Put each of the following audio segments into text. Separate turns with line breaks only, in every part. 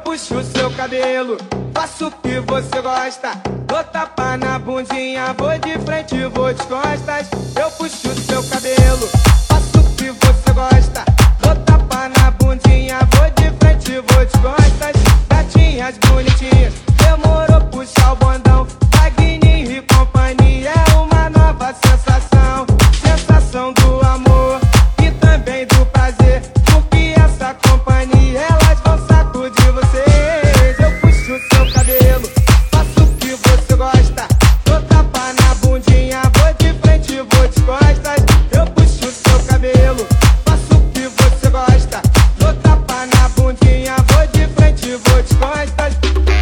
puxo o seu cabelo, faço o que você gosta. Dou tapa na bundinha, vou de frente e vou de costas. Eu puxo o seu cabelo, faço o que você gosta. Dou tapa na bundinha, vou de frente e vou de costas. Gatinhas bonitinhas, demorou puxar o bondão. Wagner e companhia é uma nova sensação. Sensação do amor e também do prazer, porque essa companhia elas vão sacudir vocês. Eu puxo o seu cabelo, faço o que você gosta. Dou tapa na bundinha, vou de frente e vou de costas. Eu puxo o seu cabelo, faço o que você gosta. Dou tapa na bundinha, vou de frente e vou de costas.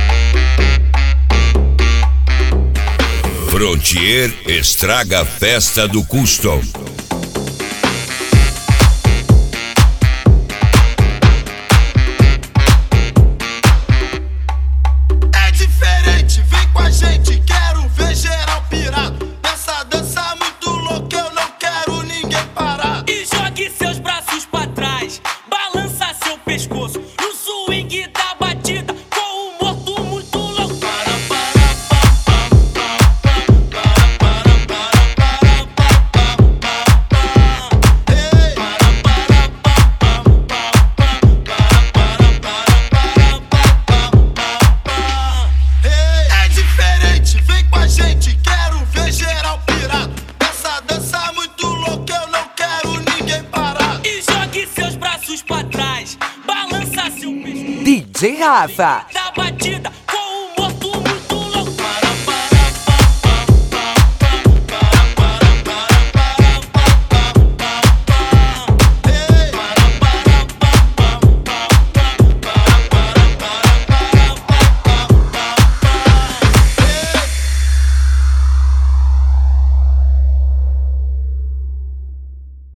Frontier estraga a festa do Custom.
É diferente, vem com a gente, quero ver geral pirado. Nessa dança muito louca, eu não quero ninguém parar.
E jogue seus braços pra trás, balança seu pescoço no swing da batida, com o morto muito louco.
É diferente, vem com a gente, quero ver geral pirado. Nessa dança muito louca, eu não quero ninguém parar.
E jogue seus braços pra trás, balança seu pescoço
DJ Rafa.
da batida,